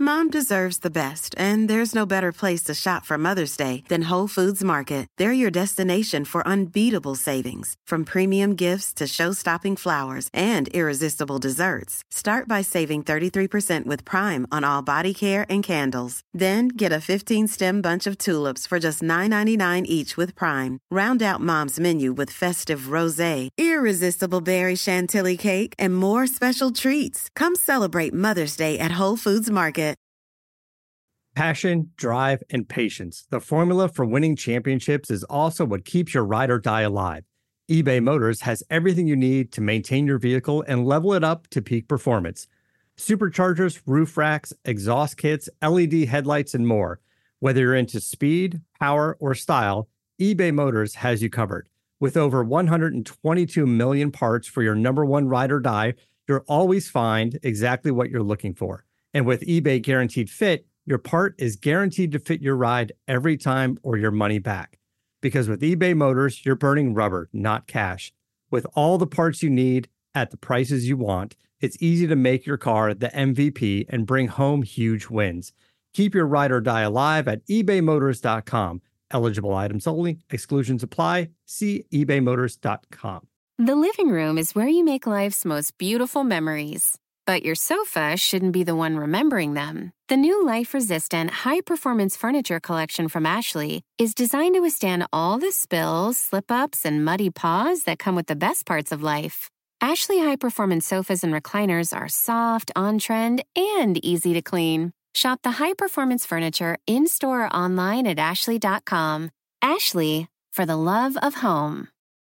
Mom deserves the best, and there's no better place to shop for Mother's Day than Whole Foods Market. They're your destination for unbeatable savings, from premium gifts to show-stopping flowers and irresistible desserts. Start by saving 33% with Prime on all body care and candles. Then get a 15-stem bunch of tulips for just $9.99 each with Prime. Round out Mom's menu with festive rosé, irresistible berry chantilly cake, and more special treats. Come celebrate Mother's Day at Whole Foods Market. Passion, drive, and patience. The formula for winning championships is also what keeps your ride or die alive. eBay Motors has everything you need to maintain your vehicle and level it up to peak performance. Superchargers, roof racks, exhaust kits, LED headlights, and more. Whether you're into speed, power, or style, eBay Motors has you covered. With over 122 million parts for your number one ride or die, you'll always find exactly what you're looking for. And with eBay Guaranteed Fit, your part is guaranteed to fit your ride every time or your money back. Because with eBay Motors, you're burning rubber, not cash. With all the parts you need at the prices you want, it's easy to make your car the MVP and bring home huge wins. Keep your ride or die alive at ebaymotors.com. Eligible items only. Exclusions apply. See ebaymotors.com. The living room is where you make life's most beautiful memories. But your sofa shouldn't be the one remembering them. The new life-resistant, high-performance furniture collection from Ashley is designed to withstand all the spills, slip-ups, and muddy paws that come with the best parts of life. Ashley high-performance sofas and recliners are soft, on-trend, and easy to clean. Shop the high-performance furniture in-store or online at ashley.com. Ashley, for the love of home.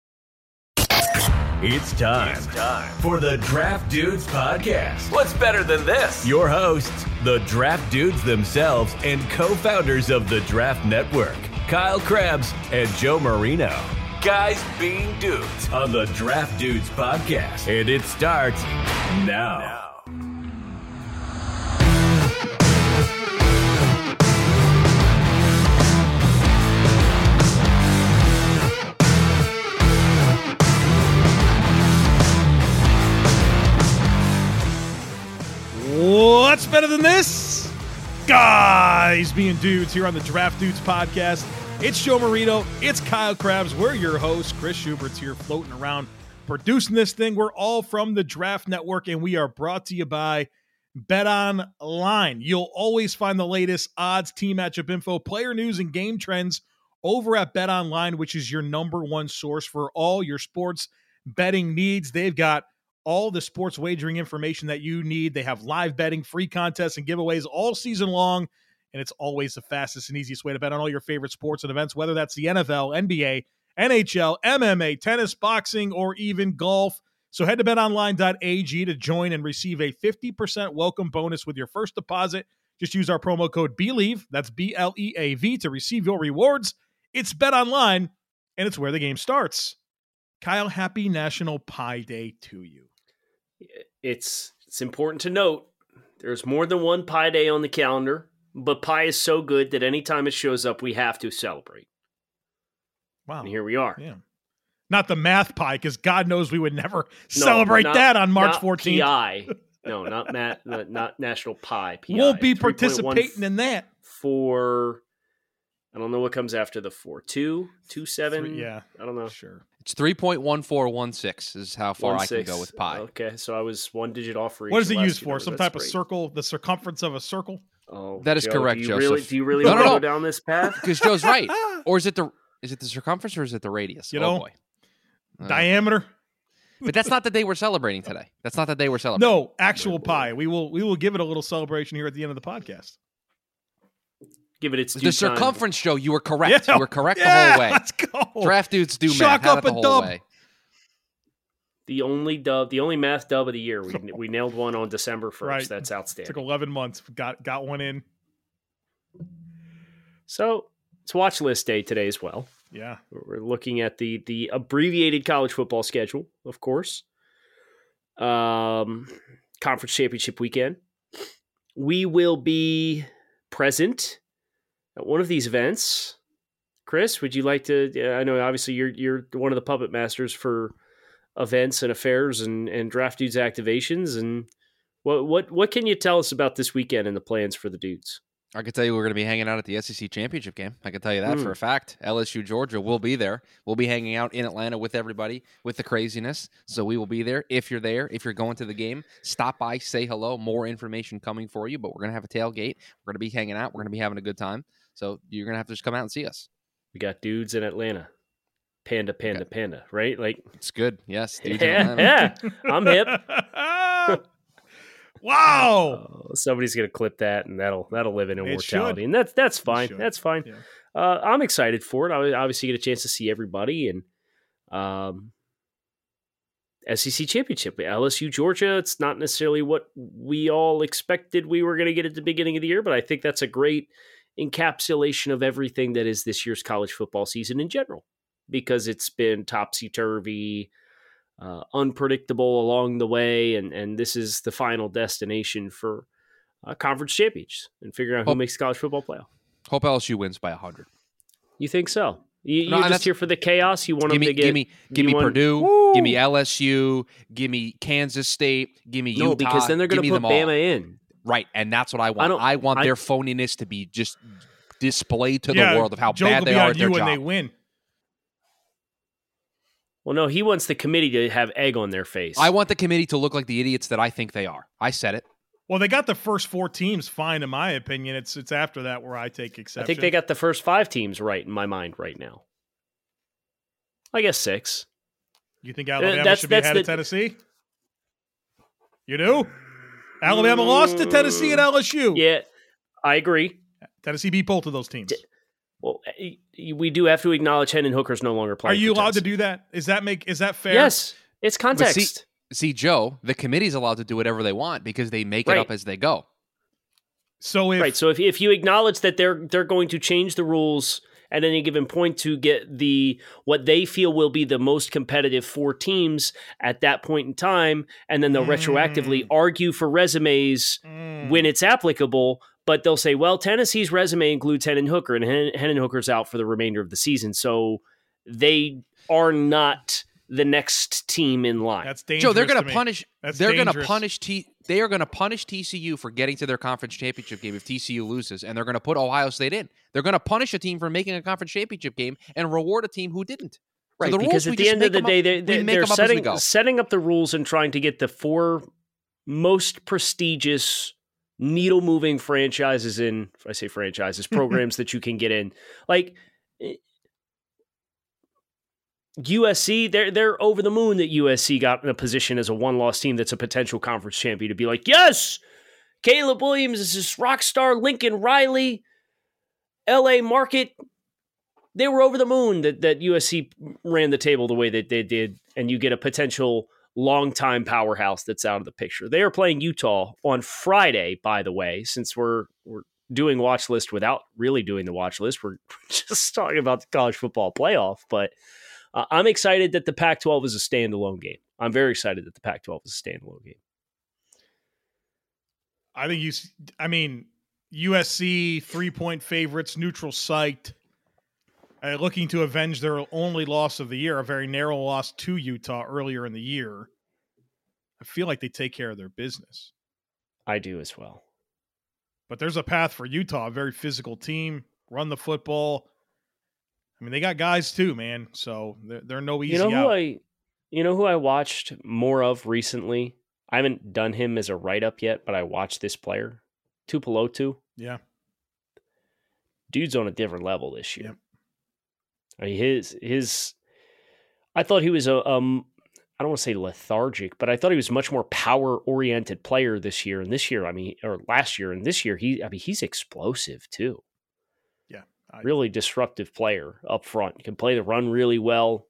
It's time for the Draft Dudes Podcast. What's better than this? Your hosts, the Draft Dudes themselves and co-founders of the Draft Network, Kyle Krabs and Joe Marino. Guys being dudes On the Draft Dudes Podcast. And it starts now. What's better than this? Guys being dudes here on the Draft Dudes Podcast. It's Joe Marino. It's Kyle Krabs. We're your hosts. Chris Schubert's here floating around producing this thing. We're all from the Draft Network, and we are brought to you by BetOnline. You'll always find the latest odds, team matchup info, player news, and game trends over at BetOnline, which is your number one source for all your sports betting needs. They've got all the sports wagering information that you need. They have live betting, free contests, and giveaways all season long, and it's always the fastest and easiest way to bet on all your favorite sports and events, whether that's the NFL, NBA, NHL, MMA, tennis, boxing, or even golf. So head to betonline.ag to join and receive a 50% welcome bonus with your first deposit. Just use our promo code BELIEVE, that's BLEAV, to receive your rewards. It's BetOnline, and it's where the game starts. Kyle, happy National Pie Day to you. It's important to note there's more than one Pie Day on the calendar, but pie is so good that anytime it shows up, we have to celebrate. Wow. And here we are. Yeah. Not the math pie, because God knows we would never celebrate that on March 14th. PI. No, not not National Pie. PI. Won't be participating in that. For, I don't know what comes after the 4. 2, 2, 7? Yeah. I don't know. Sure. It's 3.1416 is how far I can go with pi. Okay, so I was one digit off for each. What is it used for? Some type of circle? The circumference of a circle? Oh, that is Joe, correct, Joseph. Do you really want to go down this path? Because Joe's right. Or is it the circumference or is it the radius? You know, boy. Diameter. But that's not the day we're celebrating today. That's not the day we're celebrating. No, actual pie. We will give it a little celebration here at the end of the podcast. Give it its due the circumference, time. Joe. You were correct. Yeah, you were correct the whole way. Let's go. Draft dudes do Chalk math. Have up it the a whole dub. way. The only math dub of the year. We nailed one on December 1st. Right. That's outstanding. Took 11 months. Got one in. So it's watch list day today as well. Yeah. We're looking at the abbreviated college football schedule, of course. Conference championship weekend. We will be present at one of these events. Chris, would you like to? I know obviously you're one of the puppet masters for events and affairs and Draft Dudes activations, and What can you tell us about this weekend and the plans for the dudes? I can tell you we're going to be hanging out at the SEC Championship game. I can tell you that for a fact. LSU, Georgia will be there. We'll be hanging out in Atlanta with everybody, with the craziness. So we will be there. If you're there, if you're going to the game, stop by, say hello. More information coming for you, but we're going to have a tailgate. We're going to be hanging out. We're going to be having a good time. So you're going to have to just come out and see us. We got dudes in Atlanta. Panda, right? Like, it's good. Yes. Dudes in Atlanta. Yeah, I'm hip. Wow. Somebody's gonna clip that, and that'll live in immortality, and that's fine. That's fine. Yeah. I'm excited for it. I obviously get a chance to see everybody, and SEC championship, LSU Georgia. It's not necessarily what we all expected we were going to get at the beginning of the year, but I think that's a great encapsulation of everything that is this year's college football season in general, because it's been topsy-turvy, unpredictable along the way, and this is the final destination for conference champions and figuring out who makes the college football playoff. Hope LSU wins by 100. You think so? You're just here for the chaos? You want them to get... Give me Purdue, Woo! Give me LSU, give me Kansas State, give me Utah. No, because then they're going to put Bama in. Right, and that's what I want. I want their phoniness to be just displayed to the world of how bad they are at their job. When they win. Well, no, he wants the committee to have egg on their face. I want the committee to look like the idiots that I think they are. I said it. Well, they got the first 4 teams fine, in my opinion. It's after that where I take exception. I think they got the first 5 teams right in my mind right now. I guess 6. You think Alabama should be ahead of Tennessee? You do? Alabama lost to Tennessee and LSU. Yeah, I agree. Tennessee beat both of those teams. Well, we do have to acknowledge Hendon Hooker's no longer playing. Are you allowed to do that? Is that fair? Yes, it's context. See, Joe, the committee's allowed to do whatever they want because they make it up as they go. So if you acknowledge that they're going to change the rules at any given point to get what they feel will be the most competitive 4 teams at that point in time, and then they'll retroactively argue for resumes when it's applicable, but they'll say, well, Tennessee's resume includes Hendon Hooker, and Hendon Hooker's out for the remainder of the season, so they are not the next team in line. That's dangerous. Joe, they're going to punish. They are going to punish TCU for getting to their conference championship game if TCU loses, and they're going to put Ohio State in. They're going to punish a team for making a conference championship game and reward a team who didn't. Right, so because at the end of the day, they're setting up the rules and trying to get the 4 most prestigious needle-moving franchises in. If I say franchises, programs that you can get in, like USC, they're over the moon that USC got in a position as a 1-loss team that's a potential conference champion to be like, yes, Caleb Williams is this rock star, Lincoln Riley, LA Market. They were over the moon that USC ran the table the way that they did, and you get a potential long-time powerhouse that's out of the picture. They are playing Utah on Friday, by the way, since we're doing watch list without really doing the watch list. We're just talking about the college football playoff, but I'm excited that the Pac-12 is a standalone game. I'm very excited that the Pac-12 is a standalone game. I think USC 3-point favorites, neutral site, looking to avenge their only loss of the year, a very narrow loss to Utah earlier in the year. I feel like they take care of their business. I do as well. But there's a path for Utah, a very physical team, run the football. I mean, they got guys too, man. So they're no easy out. You know who I watched more of recently? I haven't done him as a write-up yet, but I watched this player, Tuipulotu. Yeah. Dude's on a different level this year. Yep. I mean, I thought he was I don't want to say lethargic, but I thought he was a much more power-oriented player this year. And this year, or last year, and this year, he's explosive too. Yeah. Really disruptive player up front. Can play the run really well.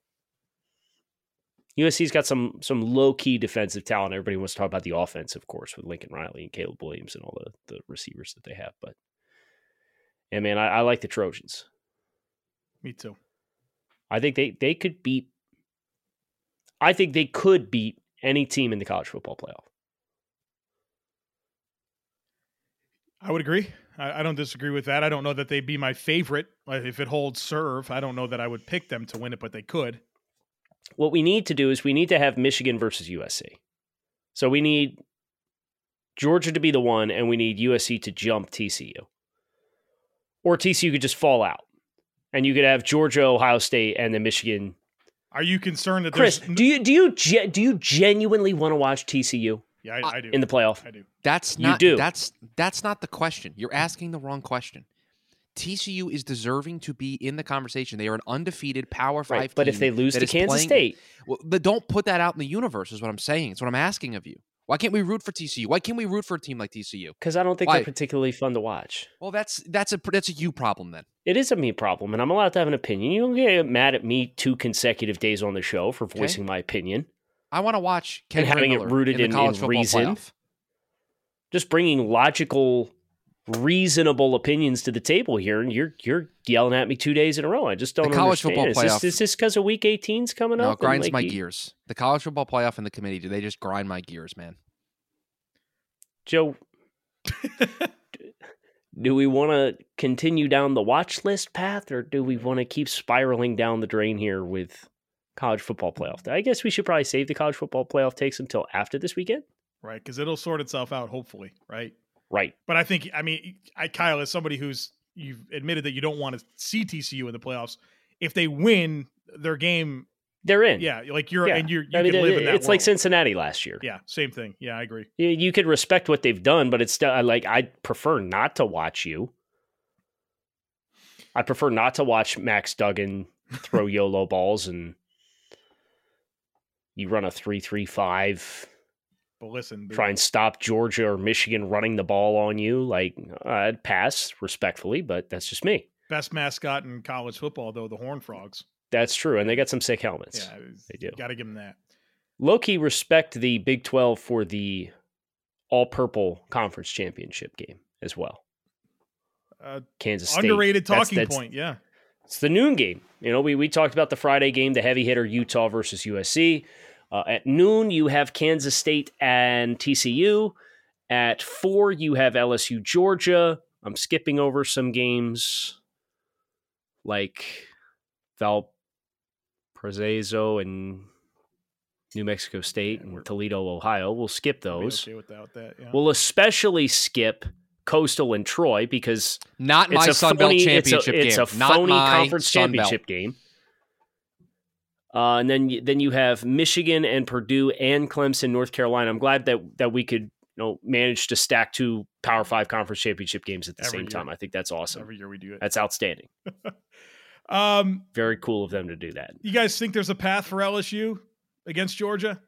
USC's got some low-key defensive talent. Everybody wants to talk about the offense, of course, with Lincoln Riley and Caleb Williams and all the receivers that they have. But, yeah, man, I like the Trojans. Me too. I think they could beat. I think they could beat any team in the college football playoff. I would agree. I don't disagree with that. I don't know that they'd be my favorite. If it holds serve, I don't know that I would pick them to win it, but they could. What we need to do is we need to have Michigan versus USC. So we need Georgia to be the one, and we need USC to jump TCU. Or TCU could just fall out. And you could have Georgia, Ohio State, and then Michigan. Are you concerned that Chris, do you genuinely want to watch TCU? Yeah, I do. In the playoff? I do. That's not you do. That's not the question. You're asking the wrong question. TCU is deserving to be in the conversation. They are an undefeated Power 5 team. But if they lose to Kansas State. Well, but don't put that out in the universe is what I'm saying. It's what I'm asking of you. Why can't we root for TCU? Why can't we root for a team like TCU? Because I don't think they're particularly fun to watch. Well, that's a you problem then. It is a me problem, and I'm allowed to have an opinion. You don't get mad at me 2 consecutive days on the show for voicing my opinion. I want to watch Ken and having Miller it rooted in reason. Playoff. Just bringing logical, reasonable opinions to the table here, and you're yelling at me 2 days in a row. I just don't understand. College football playoff. Is this because of Week 18's coming up? No, it grinds my gears. The college football playoff and the committee, do they just grind my gears, man? Joe, do we want to continue down the watch list path, or do we want to keep spiraling down the drain here with college football playoff? I guess we should probably save the college football playoff takes until after this weekend. Right, because it'll sort itself out, hopefully, right? Right. But Kyle, as somebody you've admitted that you don't want to see TCU in the playoffs, if they win their game, they're in. Yeah, like you can live in that It's world. like Cincinnati last year. Yeah, same thing. Yeah, I agree. You could respect what they've done, but it's still I'd prefer not to watch you. I prefer not to watch Max Duggan throw YOLO balls and you run a 3-3-5. But listen, try and stop Georgia or Michigan running the ball on you. I'd pass respectfully, but that's just me. Best mascot in college football, though, the Horned Frogs. That's true, and they got some sick helmets. Yeah, they do. Got to give them that. Low-key respect the Big 12 for the all-purple conference championship game as well. Kansas State. Underrated talking point, yeah. It's the noon game. We talked about the Friday game, the heavy hitter Utah versus USC. At noon, you have Kansas State and TCU. At 4, you have LSU, Georgia. I'm skipping over some games like Valparaiso and New Mexico State and Toledo, Ohio. We'll skip those. Okay without that, yeah. We'll especially skip Coastal and Troy because not my Sun Belt championship game. It's a phony conference championship game. And then you have Michigan and Purdue and Clemson, North Carolina. I'm glad that we could manage to stack 2 Power 5 conference championship games at the same time. I think that's awesome. Every year we do it. That's outstanding. Very cool of them to do that. You guys think there's a path for LSU against Georgia?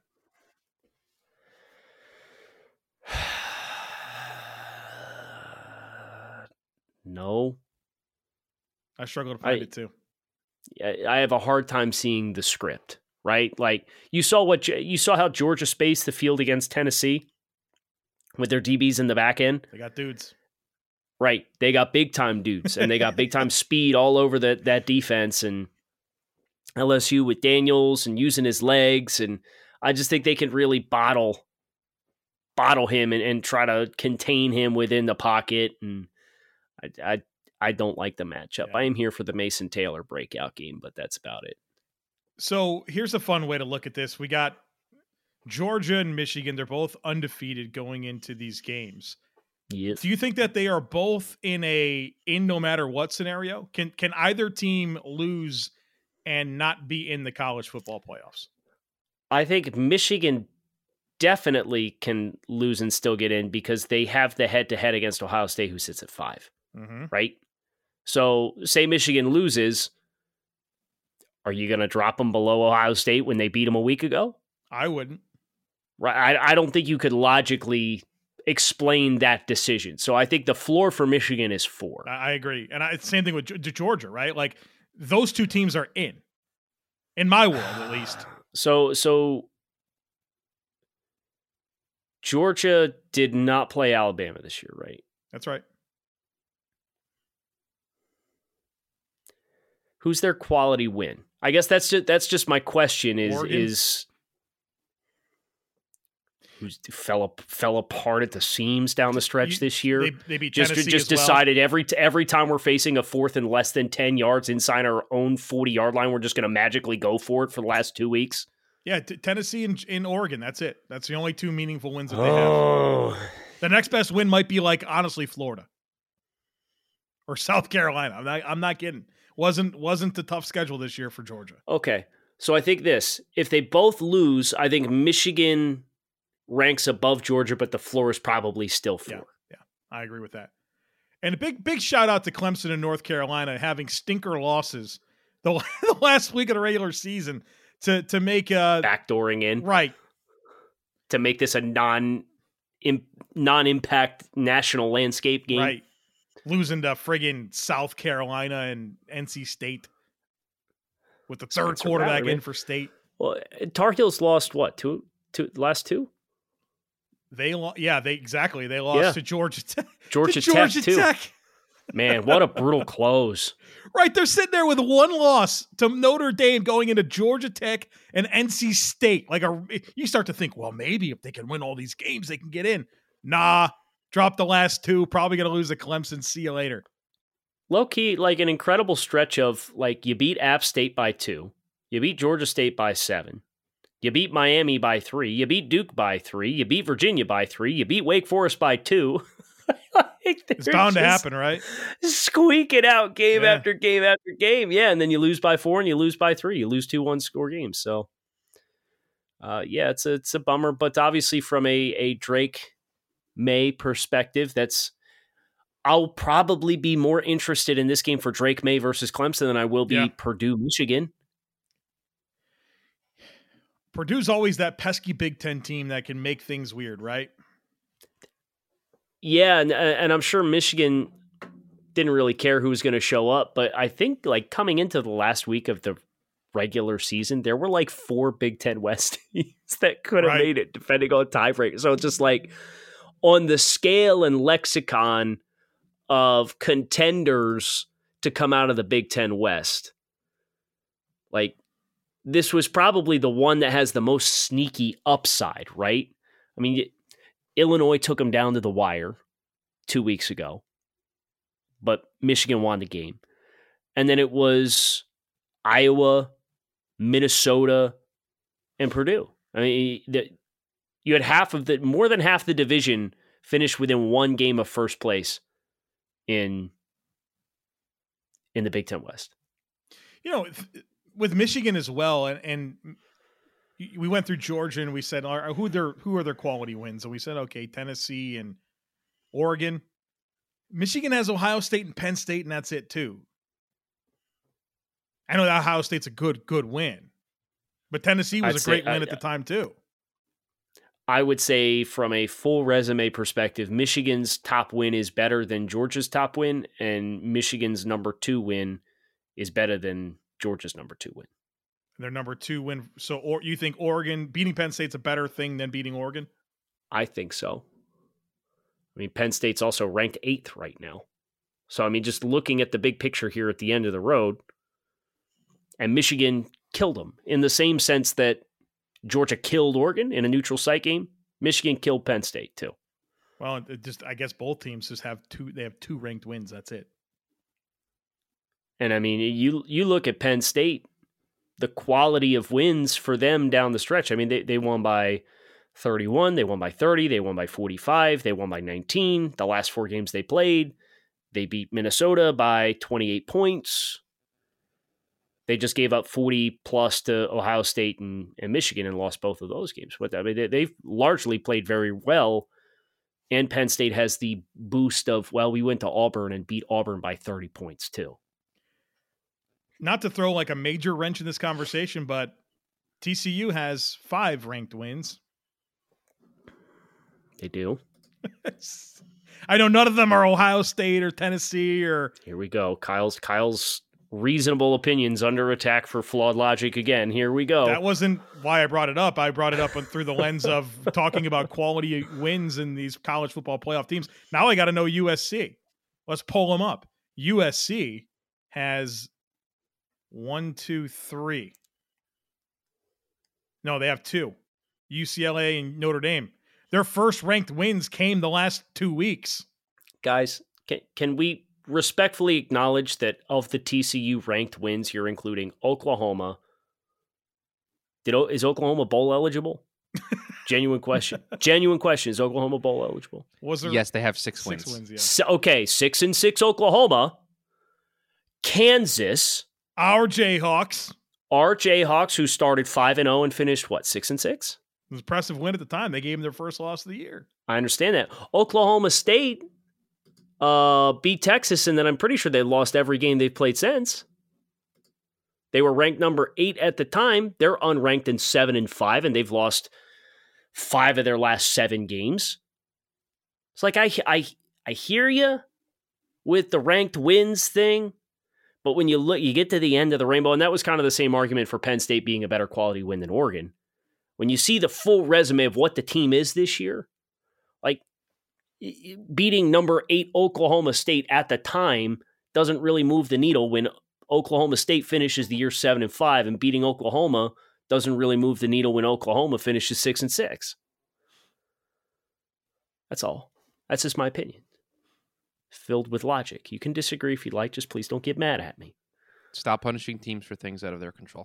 No. I struggle to find it too. I have a hard time seeing the script, right? Like you saw how Georgia spaced the field against Tennessee with their DBs in the back end. They got dudes. Right. They got big time dudes and they got big time speed all over that defense, and LSU with Daniels and using his legs. And I just think they can really bottle him and try to contain him within the pocket. And I don't like the matchup. Yeah. I am here for the Mason Taylor breakout game, but that's about it. So here's a fun way to look at this. We got Georgia and Michigan. They're both undefeated going into these games. Yes. Do you think that they are both in no matter what scenario? Can either team lose and not be in the college football playoffs? I think Michigan definitely can lose and still get in because they have the head-to-head against Ohio State, who sits at 5. Mm-hmm. Right? So say Michigan loses, are you going to drop them below Ohio State when they beat them a week ago? I wouldn't. Right. I don't think you could logically explain that decision. So I think the floor for Michigan is 4. I agree. And it's the same thing with Georgia, right? Like those 2 teams are in my world, at least. So Georgia did not play Alabama this year, right? That's right. Who's their quality win? I guess that's just my question is who's fell apart at the seams down the stretch this year. They beat Tennessee just as well. Decided every time we're facing a 4th and less than 10 yards inside our own 40-yard line, we're just going to magically go for it for the last 2 weeks. Yeah, Tennessee and in Oregon. That's it. That's the only 2 meaningful wins that they have. The next best win might be like, honestly, Florida or South Carolina. I'm not kidding. Wasn't the tough schedule this year for Georgia. Okay. So I think this, if they both lose, I think Michigan ranks above Georgia, but the floor is probably still 4. Yeah, I agree with that. And a big shout out to Clemson and North Carolina having stinker losses the last week of the regular season to make backdooring in. Right. To make this a non-impact national landscape game. Right. Losing to friggin' South Carolina and NC State with the third quarterback in for State. Well, Tar Heels lost what? Two last two? They lost to Georgia Tech. Georgia Tech. Man, what a brutal close. Right, they're sitting there with one loss to Notre Dame going into Georgia Tech and NC State. You start to think, well, maybe if they can win all these games, they can get in. Nah, drop the last 2. Probably going to lose to Clemson. See you later. Low key, like an incredible stretch of you beat App State by 2, you beat Georgia State by 7, you beat Miami by 3, you beat Duke by 3, you beat Virginia by 3, you beat Wake Forest by 2. It's bound to happen, right? Squeak it out game after game after game. Yeah, and then you lose by 4 and you lose by 3. You lose 2 one-score games. So, it's a bummer. But obviously from a Drake May perspective, I'll probably be more interested in this game for Drake May versus Clemson than I will be Purdue, Michigan. Purdue's always that pesky Big Ten team that can make things weird, right? Yeah, and I'm sure Michigan didn't really care who was going to show up, but I think coming into the last week of the regular season, there were 4 Big Ten West teams that could have made it, depending on tiebreaker. So it's just on the scale and lexicon of contenders to come out of the Big Ten West, this was probably the one that has the most sneaky upside, right? I mean, Illinois took them down to the wire 2 weeks ago, but Michigan won the game. And then it was Iowa, Minnesota, and Purdue. I mean, you had more than half the division finished within 1 game of first place in the Big Ten West. With Michigan as well, and we went through Georgia and we said, who are their quality wins? And we said, okay, Tennessee and Oregon. Michigan has Ohio State and Penn State, and that's it too. I know that Ohio State's a good win, but Tennessee was a great win at the time too. I would say from a full resume perspective, Michigan's top win is better than Georgia's top win, and Michigan's number 2 win is better than Georgia's number 2 win. Their number 2 win. So you think Oregon beating Penn State's a better thing than beating Oregon? I think so. I mean, Penn State's also ranked 8th right now. So, I mean, just looking at the big picture here at the end of the road, and Michigan killed them in the same sense that Georgia killed Oregon in a neutral site game. Michigan killed Penn State too. Well, I guess both teams just have 2. They have 2 ranked wins. That's it. And I mean, you look at Penn State, the quality of wins for them down the stretch. I mean, they won by 31, they won by 30, they won by 45, they won by 19. The last 4 games they played, they beat Minnesota by 28 points. They just gave up 40 plus to Ohio State and Michigan and lost both of those games. But I mean, they've largely played very well. And Penn State has the boost of, we went to Auburn and beat Auburn by 30 points too. Not to throw a major wrench in this conversation, but TCU has 5 ranked wins. They do. I know none of them are Ohio State or Tennessee or. Here we go. Kyle's reasonable opinions under attack for flawed logic again. Here we go. That wasn't why I brought it up. I brought it up through the lens of talking about quality wins in these college football playoff teams. Now I got to know USC. Let's pull them up. USC has 1, 2, 3. No, they have 2. UCLA and Notre Dame. Their first ranked wins came the last 2 weeks. Guys, can we respectfully acknowledge that of the TCU ranked wins, you're including Oklahoma? Is Oklahoma bowl eligible? Genuine question. Genuine question. Is Oklahoma bowl eligible? Yes, they have 6 wins. 6 wins, yeah. So, okay, 6-6 Oklahoma. Kansas. Our Jayhawks. Who started 5-0 and finished, 6-6? It was an impressive win at the time. They gave them their first loss of the year. I understand that. Oklahoma State beat Texas, and then I'm pretty sure they lost every game they've played since. They were ranked number 8 at the time. They're unranked in 7-5, and they've lost 5 of their last 7 games. It's like I hear you with the ranked wins thing, but when you get to the end of the rainbow, and that was kind of the same argument for Penn State being a better quality win than Oregon. When you see the full resume of what the team is this year, like beating number 8 Oklahoma State at the time doesn't really move the needle when Oklahoma State finishes the year 7-5, and beating Oklahoma doesn't really move the needle when Oklahoma finishes 6-6. That's all. That's just my opinion. Filled with logic. You can disagree if you like, just please don't get mad at me. Stop punishing teams for things out of their control.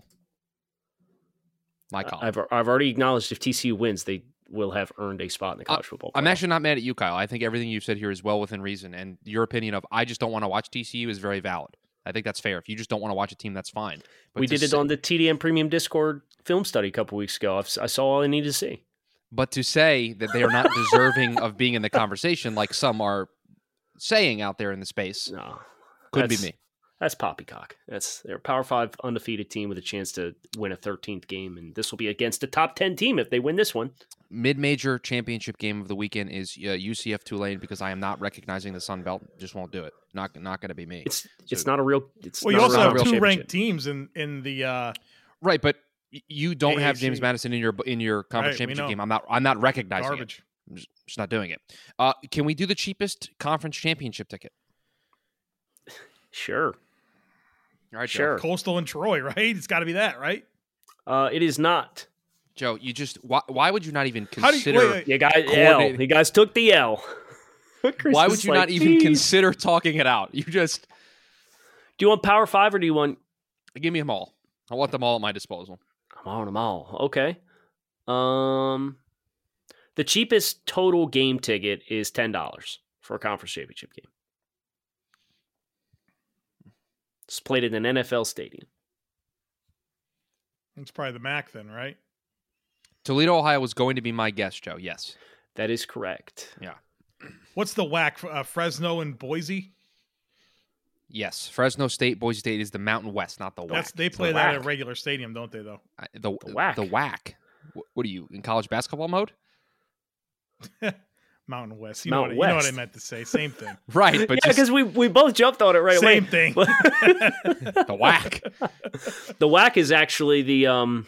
My call. I've already acknowledged if TCU wins, they will have earned a spot in the college football playoff. I'm actually not mad at you, Kyle. I think everything you've said here is well within reason, and your opinion of I just don't want to watch TCU is very valid. I think that's fair. If you just don't want to watch a team, that's fine. But we did it on the TDM Premium Discord film study a couple weeks ago. I saw all I needed to see. But to say that they are not deserving of being in the conversation like some saying out there in the space. No, couldn't be me. That's poppycock. They're a Power 5 undefeated team with a chance to win a 13th game, and this will be against a top 10 team if they win this one. Mid-major championship game of the weekend is UCF Tulane because I am not recognizing the Sun Belt. Just won't do it. Not going to be me. It's not a real. Well, you also have 2 ranked teams in the. Right, but you don't AAC. have James Madison in your conference championship game. I'm not recognizing Garbage. it. I'm just not doing it. Can we do the cheapest conference championship ticket? Sure. All right, sure. Joe. Coastal and Troy, right? It's got to be that, right? It is not. Joe, you just why would you not even consider? wait. You guys took the L. Why would you not even consider talking it out? You just. Do you want Power 5 or do you want? Give me them all. I want them all at my disposal. I want them all. Okay. The cheapest total game ticket is $10 for a conference championship game. It's played in an NFL stadium. It's probably the MAC then, right? Toledo, Ohio was going to be my guess, Joe. Yes. That is correct. Yeah. What's the WAC? Fresno and Boise? Yes. Fresno State, Boise State is the Mountain West, not the WAC. They play that at a regular stadium, don't they, though? The WAC. The WAC. What are you, in college basketball mode? Mountain West. You know what I meant to say. Same thing. Right. But yeah, because we both jumped on it right away. Same thing. The WAC. The WAC is actually the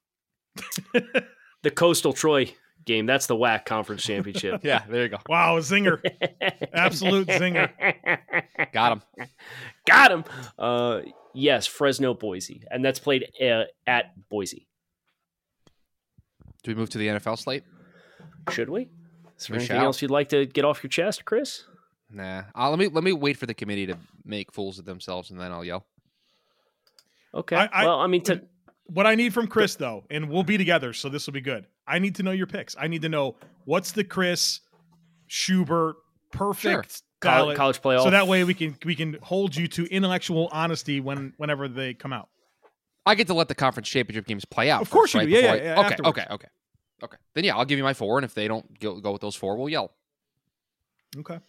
Coastal Troy game. That's the WAC Conference Championship. Yeah, there you go. Wow, a zinger. Absolute zinger. Got him. Yes, Fresno, Boise. And that's played at Boise. Do we move to the NFL slate? Should we? Is there anything else you'd like to get off your chest, Chris? Nah. Let me wait for the committee to make fools of themselves, and then I'll yell. Okay. What I need from Chris, though, and we'll be together, so this will be good. I need to know your picks. I need to know what's the Chris Schubert perfect college playoff. So that way we can hold you to intellectual honesty whenever they come out. I get to let the conference championship games play out. Of course you do. Yeah. Okay. Then yeah, I'll give you my 4, and if they don't go with those 4, we'll yell. Okay.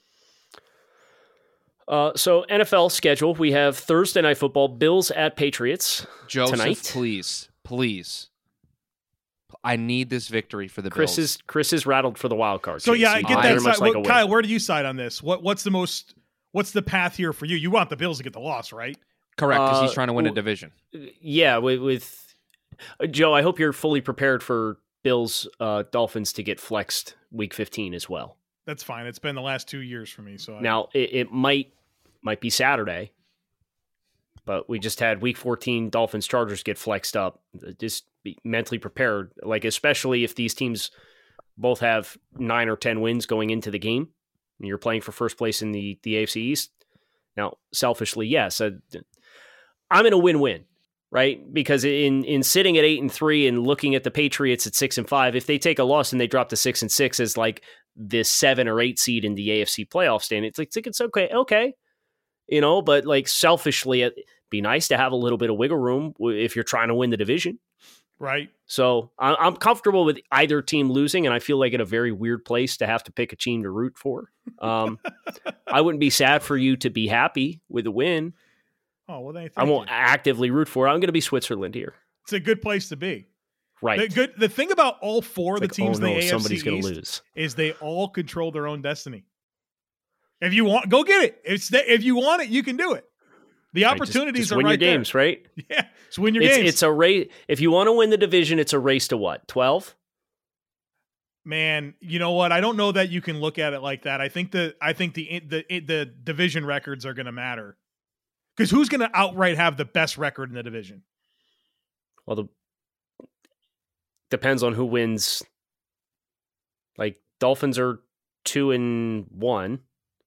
So NFL schedule, we have Thursday Night Football, Bills at Patriots Joseph, tonight. Please. I need this victory for the Bills. Chris is rattled for the wild card. So yeah, I get that side. Like Kyle, where do you side on this? What's the path here for you? You want the Bills to get the loss, right? Correct, because he's trying to win a division. Yeah, with Joe, I hope you're fully prepared for Bills Dolphins to get flexed week 15 as well. That's fine. It's been the last 2 years for me. So now it might be Saturday, but we just had week 14 Dolphins Chargers get flexed up. Just be mentally prepared, like especially if these teams both have 9 or 10 wins going into the game, and you're playing for first place in the AFC East. Now, selfishly, yes, I'm in a win-win. right? Because in sitting at 8-3 and looking at the Patriots at 6-5, if they take a loss and they drop to 6-6 as like the 7 or 8 seed in the AFC playoff stand, it's like it's okay, but like selfishly, it'd be nice to have a little bit of wiggle room if you're trying to win the division, right? So I'm comfortable with either team losing, and I feel like in a very weird place to have to pick a team to root for. I wouldn't be sad for you to be happy with a win. Oh, well, then I won't actively root for it. I'm going to be Switzerland here. It's a good place to be. Right. The thing about all four of the teams in the AFC somebody's going to East lose. Is they all control their own destiny. If you want, go get it. If you want it, you can do it. The opportunities just are win right your games, there. right? Yeah, just win your games. It's a race. If you want to win the division, it's a race to what? 12? Man, you know what? I don't know that you can look at it like that. I think the division records are going to matter. Because who's going to outright have the best record in the division? Well, depends on who wins. Like Dolphins are 2-1.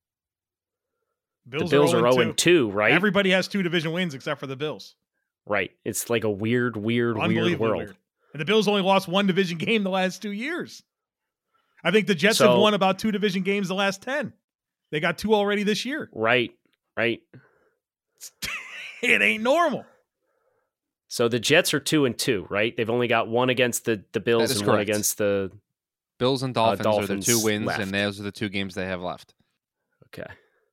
The Bills are 0-2, right? Everybody has 2 division wins except for the Bills. Right. It's like a weird world. Weird. And the Bills only lost 1 division game the last 2 years. I think the Jets have won about 2 division games the last 10. They got 2 already this year. Right. It ain't normal. So the Jets are 2-2, right? They've only got 1 against the Bills and correct. 1 against the Bills and Dolphins are the 2 wins, left. and those are the 2 games they have left. Okay.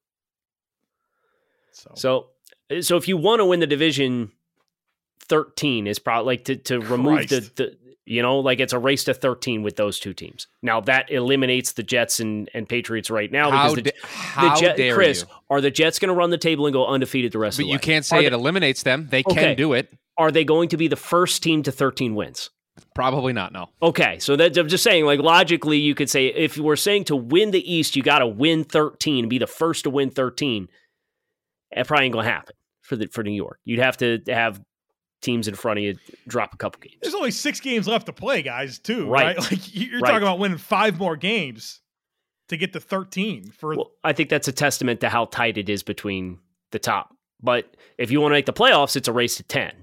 So if you want to win the division, 13 is probably like to remove the like it's a race to 13 with those 2 teams. Now that eliminates the Jets and Patriots right now because Chris, are the Jets going to run the table and go undefeated the rest of the way? But you can't say it eliminates them. They can do it. Are they going to be the first team to 13 wins? Probably not, no. Okay, so I'm just saying, like logically, you could say if we're saying to win the East, you got to win 13 and be the first to win 13. It probably ain't going to happen for New York. You'd have to have teams in front of you drop a couple games. There's only 6 games left to play, guys, too, right? Like you're talking about winning 5 more games to get to 13. Well, I think that's a testament to how tight it is between the top. But if you want to make the playoffs, it's a race to 10.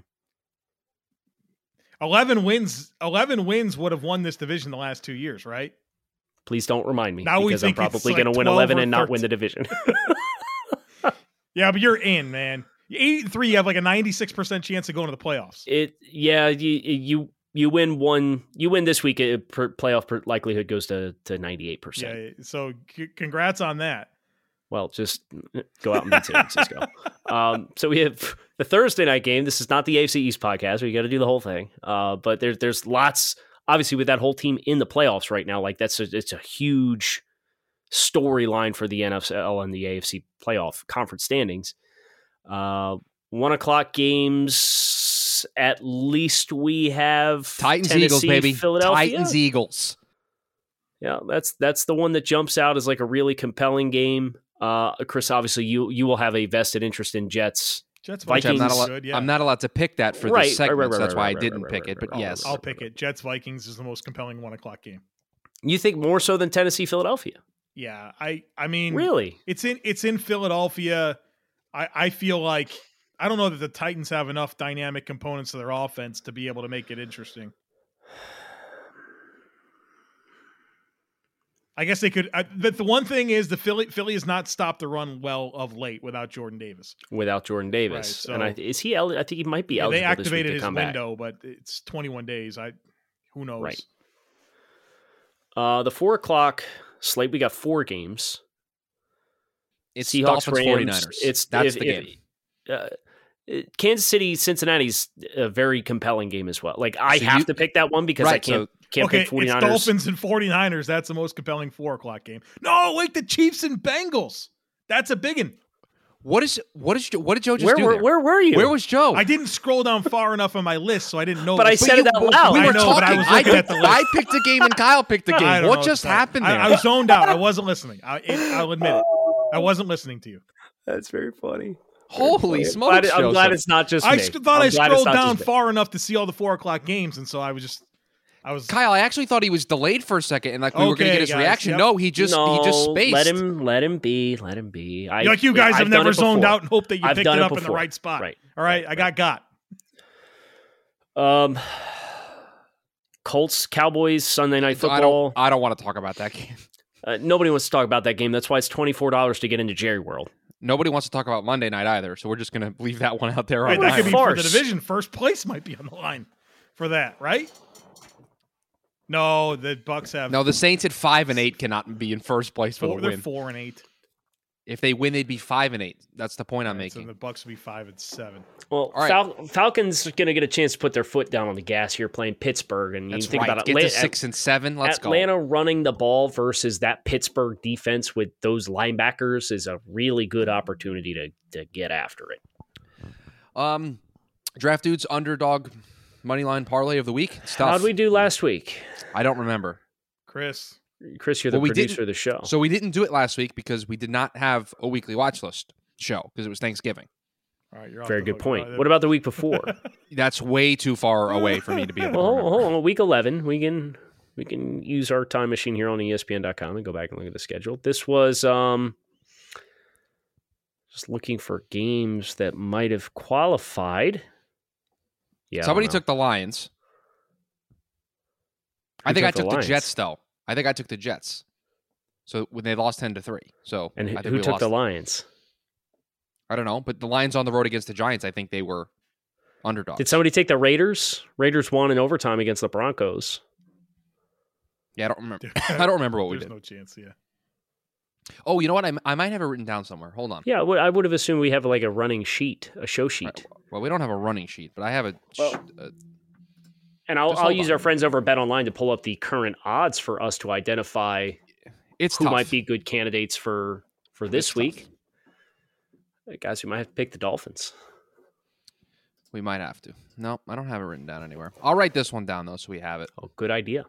11 wins would have won this division the last 2 years, right? Please don't remind me now because I'm probably going to win 11 and not win the division. Yeah, but you're in, man. 8-3, you have like a 96% chance of going to the playoffs. You win one. You win this week. Playoff likelihood goes to 98%. Yeah. So congrats on that. Well, just go out and beat San Francisco. So we have the Thursday night game. This is not the AFC East podcast. We got to do the whole thing. But there's lots. Obviously, with that whole team in the playoffs right now, like it's a huge storyline for the NFL and the AFC playoff conference standings. 1:00 games. At least we have Titans, Tennessee, Eagles, baby. Philadelphia. Titans, Eagles. Yeah, that's the one that jumps out as like a really compelling game. Chris, obviously you will have a vested interest in Jets Vikings. I'm not allowed to pick that for this segment, so that's why I didn't pick it. But yes, I'll pick it. Jets Vikings is the most compelling 1:00 game. You think more so than Tennessee Philadelphia? Yeah, I mean, really, it's in Philadelphia. I feel like I don't know that the Titans have enough dynamic components to their offense to be able to make it interesting. I guess they could. The one thing is the Philly has not stopped the run well of late without Jordan Davis. Right, so, and is he? I think he might be eligible. They activated this week to his window, but it's 21 days. Who knows? Right. The 4:00 slate. We got 4 games. It's Seahawks, Dolphins, Rams. 49ers. That's the game. Kansas City, Cincinnati's a very compelling game as well. Like I have to pick that one because I can't pick 49ers. It's Dolphins and 49ers. That's the most compelling 4:00 game. No, wait, the Chiefs and Bengals. That's a big one. What did Joe just do there? Where were you? Where was Joe? I didn't scroll down far enough on my list, so I didn't know. But I said it out loud. We were talking. But I was looking at the list. I picked a game and Kyle picked a game. What just happened there? I was zoned out. I wasn't listening. I'll admit it. I wasn't listening to you. That's very funny. Holy smokes! I'm glad it's not just me. I thought I scrolled down far enough to see all the 4:00 games, and so I was. Kyle, I actually thought he was delayed for a second, and like we were going to get his reaction. Yep. No, he just spaced. Let him be. Like you guys have never zoned out and hoped that you picked it up in the right spot. Right. All right, I got. Colts, Cowboys, Sunday Night Football. I don't want to talk about that game. Nobody wants to talk about that game. That's why it's $24 to get into Jerry World. Nobody wants to talk about Monday night either, so we're just going to leave that one out there. Right, Right, that could be for the division. First place might be on the line for that, right? No, the Bucks have. No, the Saints at 5-8 cannot be in first place for the win. They're 4-8. If they win, they'd be 5-8. That's the point I'm making. So the Bucks would be 5-7. Well, right. Falcons are going to get a chance to put their foot down on the gas here, playing Pittsburgh, and you think about it. Get to 6-7. Let's go. Atlanta running the ball versus that Pittsburgh defense with those linebackers is a really good opportunity to get after it. Draft Dudes underdog moneyline parlay of the week. How'd we do last week? I don't remember. Chris, you're the producer of the show. So we didn't do it last week because we did not have a weekly watch list show because it was Thanksgiving. All right, you're very good point. What about the week before? That's way too far away for me to be able to remember. Hold on. Week 11, we can use our time machine here on ESPN.com and go back and look at the schedule. This was just looking for games that might have qualified. Yeah, somebody took the Lions. I think I took the Jets, though. I think I took the Jets. So when they lost 10-3. So and I think who took the Lions? I don't know, but the Lions on the road against the Giants, I think they were underdogs. Did somebody take the Raiders? Raiders won in overtime against the Broncos. Yeah, I don't remember. I don't remember what we did. There's no chance, yeah. Oh, you know what? I might have it written down somewhere. Hold on. Yeah, I would have assumed we have like a running sheet, a show sheet. Right. Well, we don't have a running sheet, but I have a... and I'll use our friends over at BetOnline to pull up the current odds for us to identify who might be good candidates for this week. Hey, guys, we might have to pick the Dolphins. We might have to. No, I don't have it written down anywhere. I'll write this one down, though, so we have it. Oh, good idea.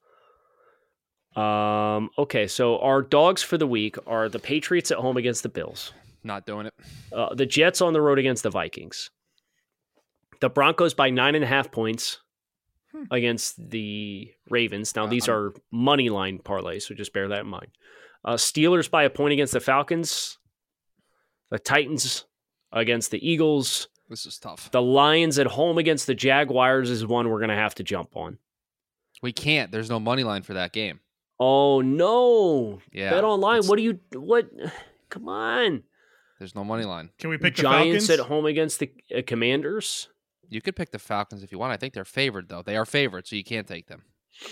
Okay, so our dogs for the week are the Patriots at home against the Bills. Not doing it. The Jets on the road against the Vikings. The Broncos by 9.5 points against the Ravens. Now, these are money line parlays, so just bear that in mind. Steelers by a point against the Falcons. The Titans against the Eagles. This is tough. The Lions at home against the Jaguars is one we're going to have to jump on. We can't. There's no money line for that game. Oh, no. Yeah. BetOnline, what? Come on. There's no money line. Can we pick the Giants Falcons? at home against the Commanders? You could pick the Falcons if you want. I think they're favored, though. They are favored, so you can't take them.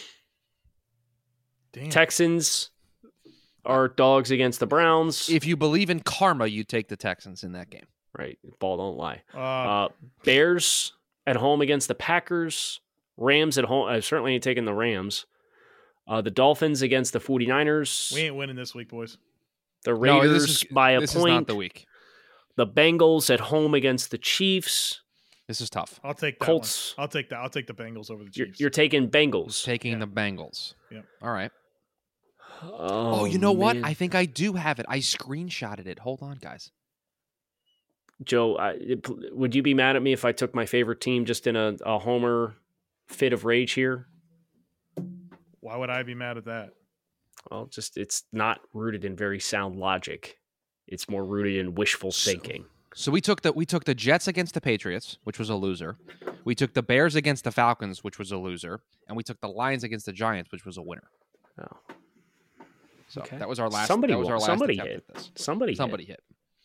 Damn. Texans are dogs against the Browns. If you believe in karma, you take the Texans in that game. Right. Ball don't lie. Bears at home against the Packers. Rams at home. I certainly ain't taking the Rams. The Dolphins against the 49ers. We ain't winning this week, boys. The Raiders by a point. This is not the week. The Bengals at home against the Chiefs. This is tough. I'll take that Colts. I'll take that. I'll take the Bengals over the Chiefs. You're taking Bengals. Taking the Bengals. Yeah. All right. Oh, you know what? man. I think I do have it. I screenshotted it. Hold on, guys. Joe, would you be mad at me if I took my favorite team just in a homer fit of rage here? Why would I be mad at that? Well, it's not rooted in very sound logic. It's more rooted in wishful thinking. So we took the Jets against the Patriots, which was a loser. We took the Bears against the Falcons, which was a loser, and we took the Lions against the Giants, which was a winner. Oh. So Okay. that was our last. Somebody attempt hit. at this. Somebody hit.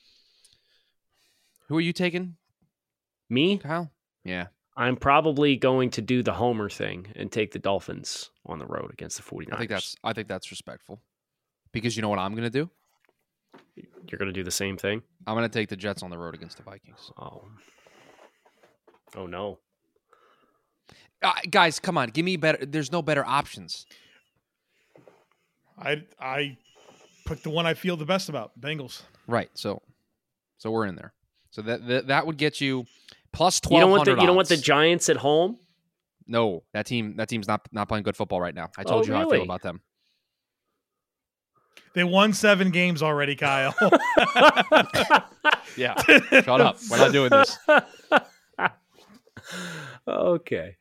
Who are you taking? Me? Kyle? Yeah. I'm probably going to do the homer thing and take the Dolphins on the road against the 49ers. I think that's respectful. Because you know what I'm going to do? You're going to do the same thing? I'm going to take the Jets on the road against the Vikings. Oh no. Guys, come on. Give me better. There's no better options. I picked the one I feel the best about, Bengals. Right. So we're in there. So that would get you plus 1,200. You don't want the Giants at home? No, that team's not playing good football right now. I told you how I feel about them. They won 7 games already, Kyle. Yeah. Shut up. We're not doing this. Okay.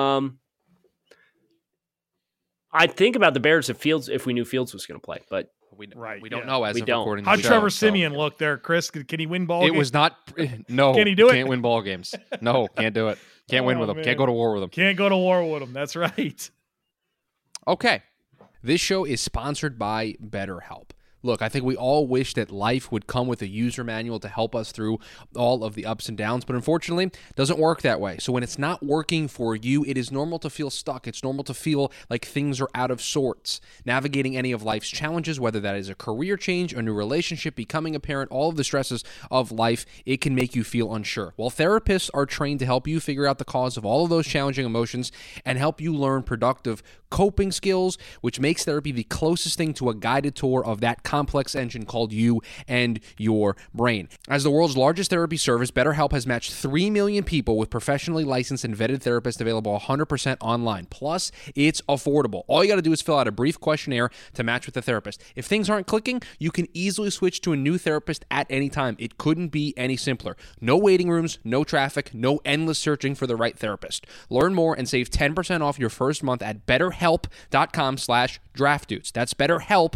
I'd think about the Bears if we knew Fields was going to play, but we Right, don't yeah. know as We of don't. recording. How'd the show, Trevor so- Siemian look there, Chris? Can he win ball It games? was not. No, Can he do it? Can't win ball games. No, can't do it. Can't win Oh, with him. man. Can't go to war with him. Can't go to war with him. That's right. Okay. This show is sponsored by BetterHelp. Look, I think we all wish that life would come with a user manual to help us through all of the ups and downs, but unfortunately, it doesn't work that way. So when it's not working for you, it is normal to feel stuck. It's normal to feel like things are out of sorts. Navigating any of life's challenges, whether that is a career change, a new relationship, becoming a parent, all of the stresses of life, it can make you feel unsure. Well, therapists are trained to help you figure out the cause of all of those challenging emotions and help you learn productive coping skills, which makes therapy the closest thing to a guided tour of that complex engine called you and your brain. As the world's largest therapy service, BetterHelp has matched 3 million people with professionally licensed and vetted therapists available 100% online. Plus, it's affordable. All you got to do is fill out a brief questionnaire to match with the therapist. If things aren't clicking, you can easily switch to a new therapist at any time. It couldn't be any simpler. No waiting rooms, no traffic, no endless searching for the right therapist. Learn more and save 10% off your first month at BetterHelp.com/DraftDudes. That's BetterHelp,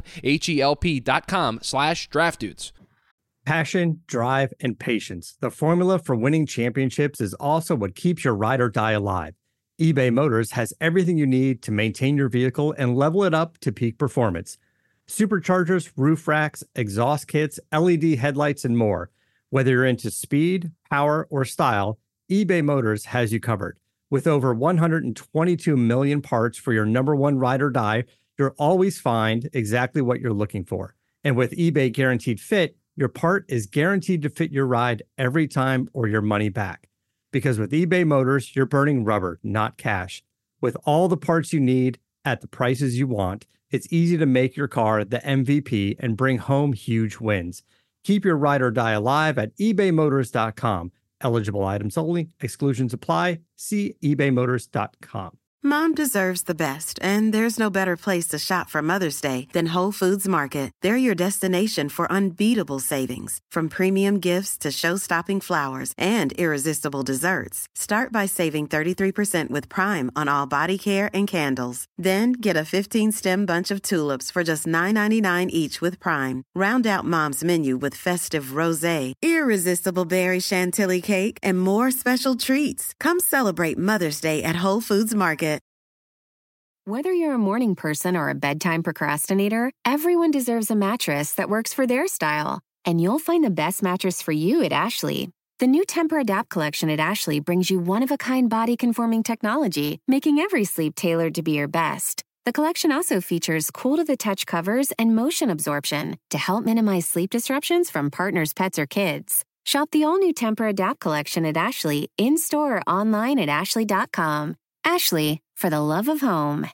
HELP.com/DraftDudes. Passion, drive, and patience. The formula for winning championships is also what keeps your ride or die alive. eBay Motors has everything you need to maintain your vehicle and level it up to peak performance. Superchargers, roof racks, exhaust kits, LED headlights, and more. Whether you're into speed, power, or style, eBay Motors has you covered. With over 122 million parts for your number one ride or die, you'll always find exactly what you're looking for. And with eBay Guaranteed Fit, your part is guaranteed to fit your ride every time or your money back. Because with eBay Motors, you're burning rubber, not cash. With all the parts you need at the prices you want, it's easy to make your car the MVP and bring home huge wins. Keep your ride or die alive at ebaymotors.com. Eligible items only. Exclusions apply. See ebaymotors.com. Mom deserves the best, and there's no better place to shop for Mother's Day than Whole Foods Market. They're your destination for unbeatable savings, from premium gifts to show-stopping flowers and irresistible desserts. Start by saving 33% with Prime on all body care and candles. Then get a 15-stem bunch of tulips for just $9.99 each with Prime. Round out Mom's menu with festive rosé, irresistible berry chantilly cake, and more special treats. Come celebrate Mother's Day at Whole Foods Market. Whether you're a morning person or a bedtime procrastinator, everyone deserves a mattress that works for their style. And you'll find the best mattress for you at Ashley. The new Temper-Adapt collection at Ashley brings you one-of-a-kind body-conforming technology, making every sleep tailored to be your best. The collection also features cool-to-the-touch covers and motion absorption to help minimize sleep disruptions from partners, pets, or kids. Shop the all-new Temper-Adapt collection at Ashley, in-store or online at ashley.com. Ashley, for the love of home.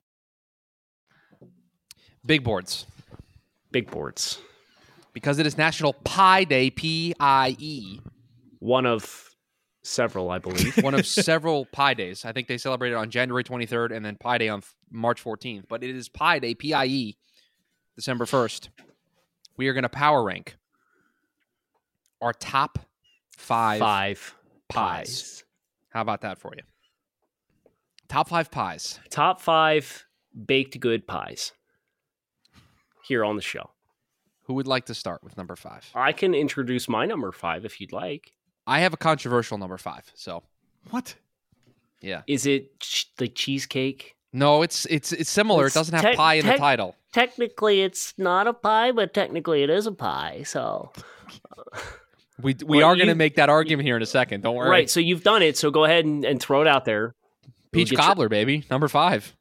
Big boards. Big boards. Because it is National Pie Day, P-I-E. One of several, I believe. One of several Pie Days. I think they celebrated on January 23rd and then Pie Day on March 14th. But it is Pie Day, P-I-E, December 1st. We are going to power rank our top five pies. How about that for you? Top 5 pies. Top 5 baked good pies here on the show. Who would like to start with number 5? I can introduce my number 5 if you'd like. I have a controversial number 5. So What? yeah, Is it the cheesecake? no, it's similar. It's It doesn't have pie in the title. Technically, it's not a pie, but technically it is a pie. So We Well, are going to you- make that argument here in a second. Don't worry. right. So you've done it. So go ahead and throw it out there. Peach Get your- cobbler, baby, number 5.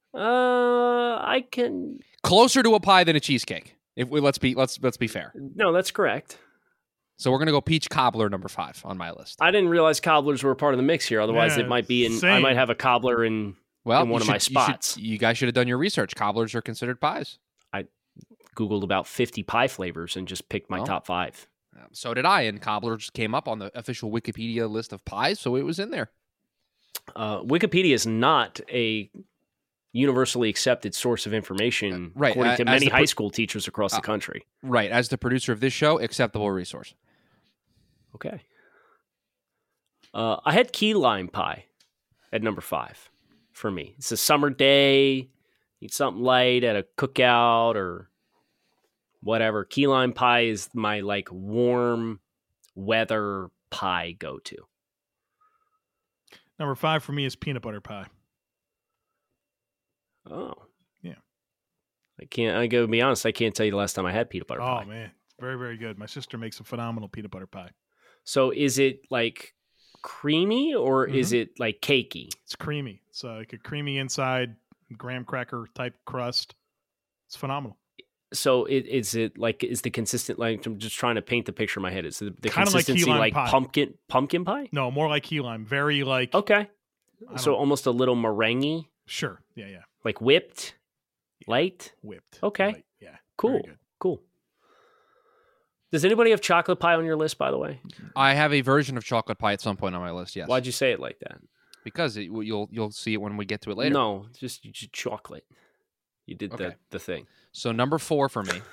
I can. Closer to a pie than a cheesecake. If we let's be fair. No, that's correct. So we're gonna go peach cobbler number 5 on my list. I didn't realize cobblers were a part of the mix here. Otherwise, Yeah, it might be in. I same. might have a cobbler in Well, in one you of my should- you should- spots. You guys should have done your research. Cobblers are considered pies. Googled about 50 pie flavors and just picked my Well. top 5. So did I, and cobblers came up on the official Wikipedia list of pies, so it was in there. Wikipedia is not a universally accepted source of information, right, according to as many the high school teachers across the country. Right. As the producer of this show, acceptable resource. Okay. I had key lime pie at number 5 for me. It's a summer day. Eat something light at a cookout or whatever. Key lime pie is my like warm weather pie go-to. Number 5 for me is peanut butter pie. Oh. Yeah. I gotta be honest, I can't tell you the last time I had peanut butter pie. Oh, man. Very, very good. My sister makes a phenomenal peanut butter pie. So is it like creamy or is it like cakey? It's creamy. It's like a creamy inside, graham cracker type crust. It's phenomenal. So is the consistent, like, I'm just trying to paint the picture in my head. Is the Kinda like consistency key lime like pie. pumpkin pie? No, more like key lime. Very like... Okay. I So don't- almost a little meringue, Sure. Yeah. like whipped, light. Whipped. Okay. Light. Yeah. Cool. Very good. Cool. Does anybody have chocolate pie on your list, by the way? I have a version of chocolate pie at some point on my list. Yes. Why'd you say it like that? Because you'll see it when we get to it later. No, just chocolate. You did Okay. the thing. So number 4 for me.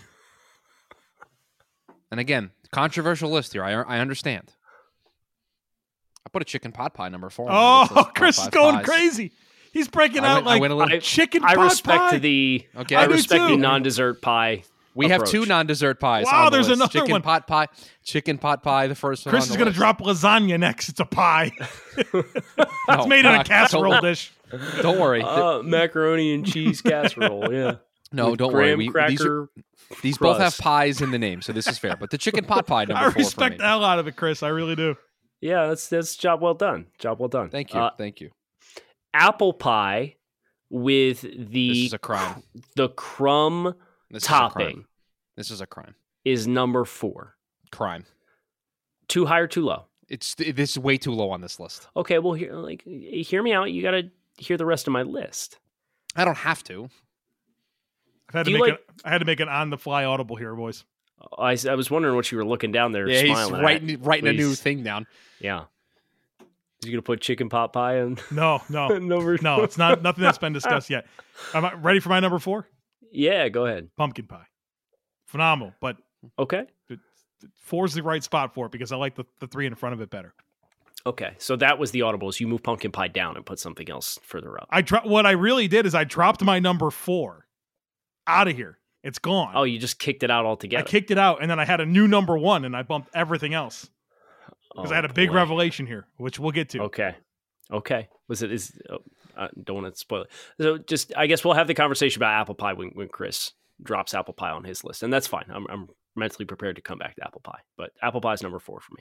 And again, controversial list here. I understand. I put a chicken pot pie number 4. on my list Oh, of Chris top is 5 going pies. crazy. He's breaking I out went a little- like chicken I pot respect pie. the Okay. I I do respect the too. non-dessert pie. We have approach. 2 non-dessert pies. Wow, on the there's list. another chicken one. pot pie. Chicken pot pie. The first one. Chris on is the going to list. drop lasagna next. It's a pie. It's No, made in a don't- casserole dish. Don't worry. Macaroni and cheese casserole. Yeah. No, With don't worry. graham cracker. These both have crust. pies in the name, so this is fair. But the chicken pot pie number I 4 for respect me. the hell out of it, Chris. I really do. Yeah, that's job well done. Job well done. Thank you. Thank you. Apple pie with This the is a crime. the crumb This is a crime. topping This is a crime. is number 4. Crime. Too high or too low? This is way too low on this list. Okay, well, hear me out. You got to hear the rest of my list. I don't have to. I had Do to you make like- I had to make an on-the-fly audible here, boys. I was wondering what you were looking down there. Yeah, he's smiling at. writing a new Please. thing down. Yeah. Is you gonna put chicken pot pie in? No, Number no, it's not nothing that's been discussed yet. Am I ready for my number 4? Yeah, go ahead. Pumpkin pie. Phenomenal, but Okay. 4's the right spot for it because I like the 3 in front of it better. Okay. So that was the audibles. You move pumpkin pie down and put something else further up. What I really did is I dropped my number 4 out of here. It's gone. Oh, you just kicked it out I altogether. kicked it out, and then I had a new number 1, and I bumped everything else because I had a big boy. revelation here, which we'll get to. Okay. I don't want to spoil it. So just, I guess we'll have the conversation about apple pie when Chris drops apple pie on his list, and that's fine. I'm mentally prepared to come back to apple pie, but apple pie is number 4 for me.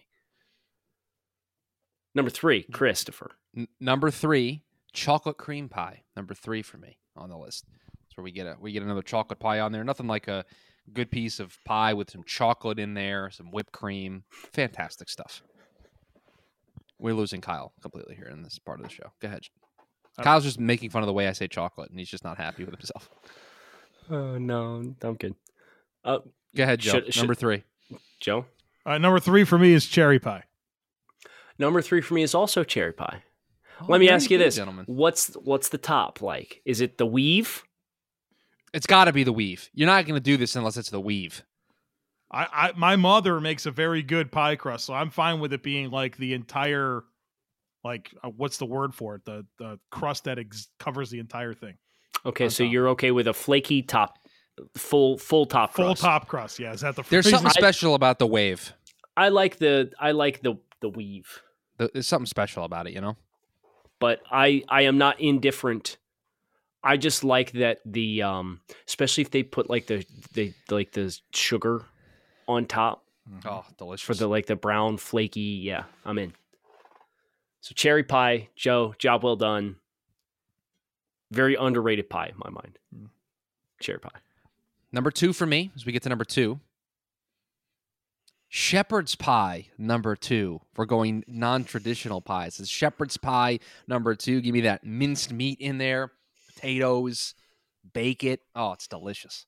Number 3, Christopher. Number 3, chocolate cream pie. Number 3 for me on the list. That's where we get another chocolate pie on there. Nothing like a good piece of pie with some chocolate in there, some whipped cream. Fantastic stuff. We're losing Kyle completely here in this part of the show. Go ahead. Kyle's just making fun of the way I say chocolate, and he's just not happy with himself. Oh, no, I'm good. Go ahead, Joe. Number 3. Joe? Number 3 for me is cherry pie. Number 3 for me is also cherry pie. Let me very ask you good, this. gentlemen. What's the top like? Is it the weave? It's got to be the weave. You're not going to do this unless it's the weave. My mother makes a very good pie crust, so I'm fine with it being like the entire, like what's the word for it? The crust that covers the entire thing. Okay, On so top. you're okay with a flaky top, full top Full crust. top crust. Yeah, is that the There's phrase? something special about the wave. I like the weave, There's something special about it, you know? but I am not indifferent. I just like that the especially if they put like the sugar on top Oh, delicious. for the brown flaky. Yeah, I'm in. So cherry pie, Joe, job well done. Very underrated pie in my mind. Cherry pie. Number 2 for me, as we get to number 2. Shepherd's pie, number 2. We're going non-traditional pies. It's shepherd's pie, number 2. Give me that minced meat in there, potatoes, bake it. Oh, it's delicious.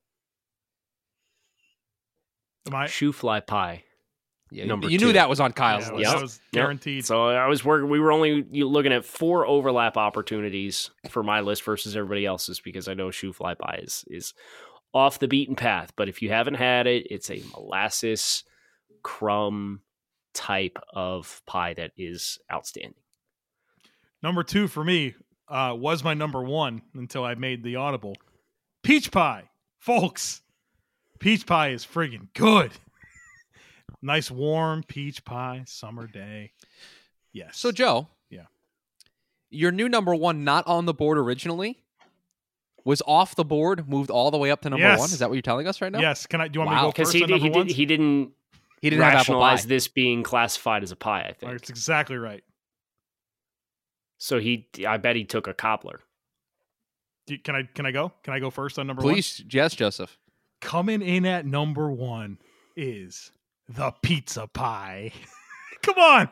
Shoe fly pie. Yeah, Number you 2. knew that was on Kyle's Yeah, list. that was guaranteed. So I was working. We were only looking at 4 overlap opportunities for my list versus everybody else's because I know shoe fly pie is off the beaten path. But if you haven't had it, it's a molasses crumb type of pie that is outstanding. Number 2 for me was my number 1 until I made the audible. Peach pie, folks. Peach pie is friggin' good. Nice warm peach pie summer day. Yes. So Joe, yeah, your new number one, not on the board originally, was off the board, moved all the way up to number one. Is that what you're telling us right now? Yes. Can I? Do you want me to go first? Because he didn't have apple rationalize pie. this being classified as a pie. I think That's exactly right. So I bet he took a cobbler. Can I go? Can I go first on number one? Please, yes, Joseph. Coming in at number one is the pizza pie. Come on.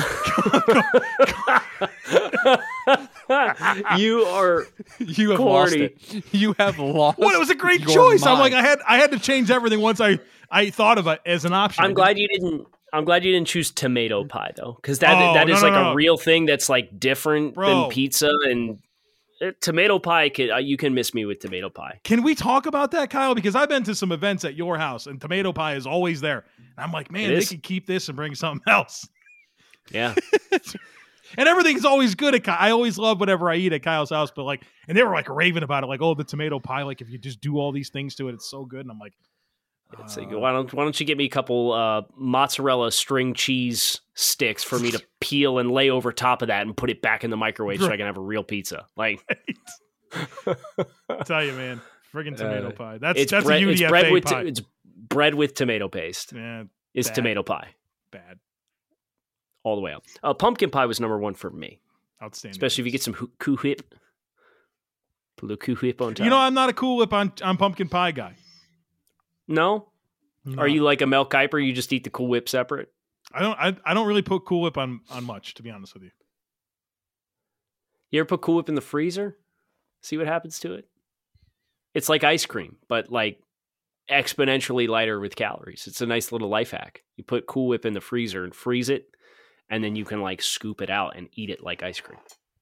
You have corny. lost it. You have lost. Well, it was a great your choice. I'm mind. like, I had to change everything once I thought of it as an option. I'm glad you didn't choose tomato pie though, because that is a real thing that's like different than pizza. And tomato pie, you can miss me with tomato pie. Can we talk about that, Kyle? Because I've been to some events at your house, and tomato pie is always there. And I'm like, man, they could keep this and bring something else. Yeah. And everything's always good at Kyle. I always love whatever I eat at Kyle's house, but like, and they were like raving about it, like, oh, the tomato pie, like if you just do all these things to it, it's so good. And I'm like, it's like, why don't you get me a couple mozzarella string cheese sticks for me to peel and lay over top of that and put it back in the microwave so I can have a real pizza. Like, I tell you, man, friggin' tomato pie. That's a UDFA pie. It's bread with tomato paste. Yeah, it's tomato pie. Bad. All the way up. Pumpkin pie was number one for me. Outstanding. Especially if you get some Cool Whip. Put a little Cool Whip on top. You know, I'm not a Cool Whip on pumpkin pie guy. No? Are you like a Mel Kiper? You just eat the Cool Whip separate? I don't really put Cool Whip on much, to be honest with you. You ever put Cool Whip in the freezer? See what happens to it? It's like ice cream, but like exponentially lighter with calories. It's a nice little life hack. You put Cool Whip in the freezer and freeze it, and then you can like scoop it out and eat it like ice cream.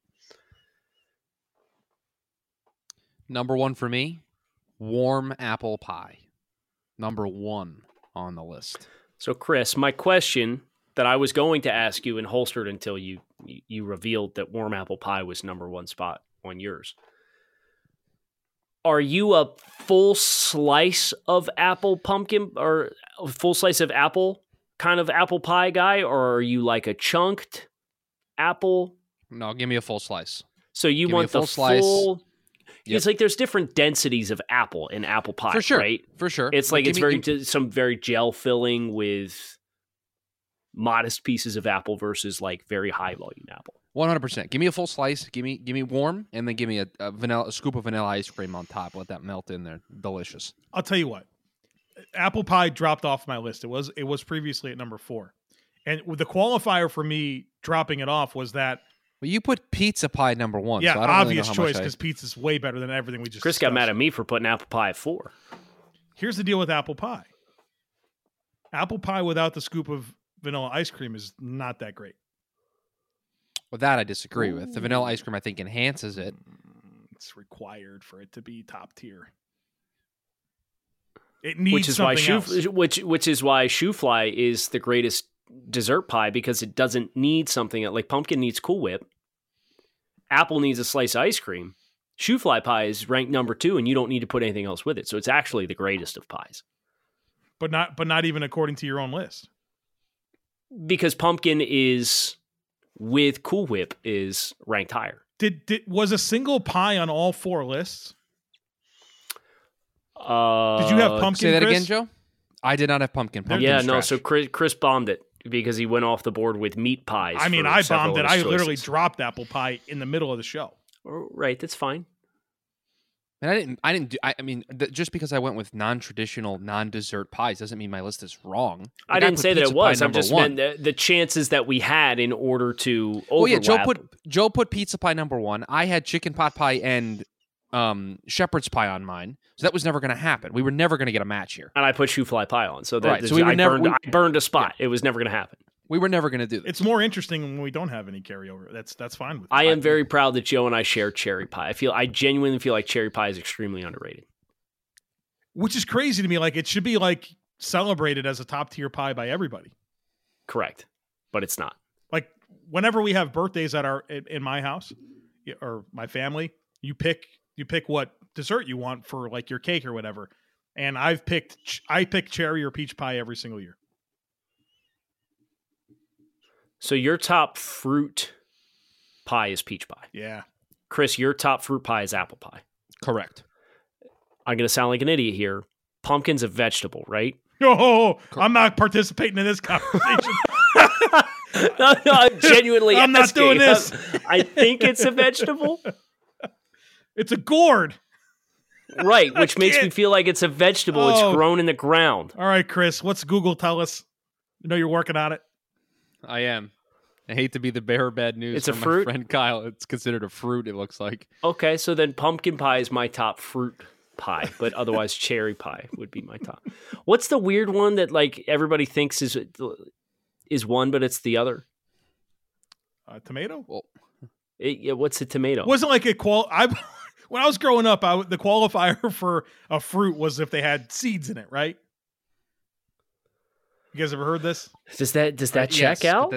Number one for me, warm apple pie. Number one on the list. So, Chris, my question that I was going to ask you and holstered until you revealed that warm apple pie was number one spot on yours. Are you a full slice of apple pumpkin or a full slice of apple kind of apple pie guy, or are you like a chunked apple? No, give me a full slice. So you want the full. Yep. It's like there's different densities of apple in apple pie, for sure, right? For sure. It's like some very gel filling with modest pieces of apple versus like very high volume apple. 100%. Give me a full slice. Give me warm, and then give me a scoop of vanilla ice cream on top. Let that melt in there. Delicious. I'll tell you what. Apple pie dropped off my list. It was previously at number 4, and the qualifier for me dropping it off was that. Well, you put pizza pie number one. Yeah, so I don't obvious really know choice because pizza's way better than everything we just. Chris discussed. got mad at me for putting apple pie at 4. Here's the deal with apple pie. Apple pie without the scoop of vanilla ice cream is not that great. Well, that I disagree with. The vanilla ice cream, I think, enhances it. It's required for it to be top tier. It needs something else. Which is why shoe fly is the greatest dessert pie, because it doesn't need something like pumpkin needs Cool Whip. Apple needs a slice of ice cream. Shoe fly pie is ranked number 2, and you don't need to put anything else with it. So it's actually the greatest of pies. But not even according to your own list. Because pumpkin is with Cool Whip is ranked higher. Was a single pie on all 4 lists? Did you have pumpkin? Say that Chris? again, Joe. I did not have pumpkin. Yeah, no. So Chris bombed it because he went off the board with meat pies. I mean, I bombed it. I literally dropped apple pie in the middle of the show. Right, that's fine. And just because I went with non-traditional, non-dessert pies doesn't mean my list is wrong. I didn't say that it was. I just meant the chances that we had in order to overlap. Well, yeah, Joe put pizza pie number 1. I had chicken pot pie and shepherd's pie on mine, so that was never going to happen. We were never going to get a match here. And I put shoe fly pie on, so I burned a spot. Yeah. It was never going to happen. We were never going to do this. It's more interesting when we don't have any carryover. That's fine with me. I am very proud that Joe and I share cherry pie. I genuinely feel like cherry pie is extremely underrated. Which is crazy to me. Like, it should be like celebrated as a top tier pie by everybody. Correct, but it's not. Like, whenever we have birthdays in my house or my family, you pick what dessert you want for like your cake or whatever. And I pick cherry or peach pie every single year. So your top fruit pie is peach pie. Yeah. Chris, your top fruit pie is apple pie. Correct. I'm going to sound like an idiot here. Pumpkin's a vegetable, right? No, I'm not participating in this conversation. No, I'm genuinely I'm not doing this. I think it's a vegetable. It's a gourd. Right, which makes me feel like it's a vegetable. It's grown in the ground. All right, Chris, what's Google tell us? I know you're working on it. I am. I hate to be the bearer of bad news. It's a for fruit? my friend Kyle. It's considered a fruit, it looks like. Okay, so then pumpkin pie is my top fruit pie, but otherwise cherry pie would be my top. What's the weird one that like everybody thinks is one, but it's the other? Tomato? Well, what's a tomato? Wasn't like a when I was growing up, the qualifier for a fruit was if they had seeds in it, right? You guys ever heard this? Does that check yes, out?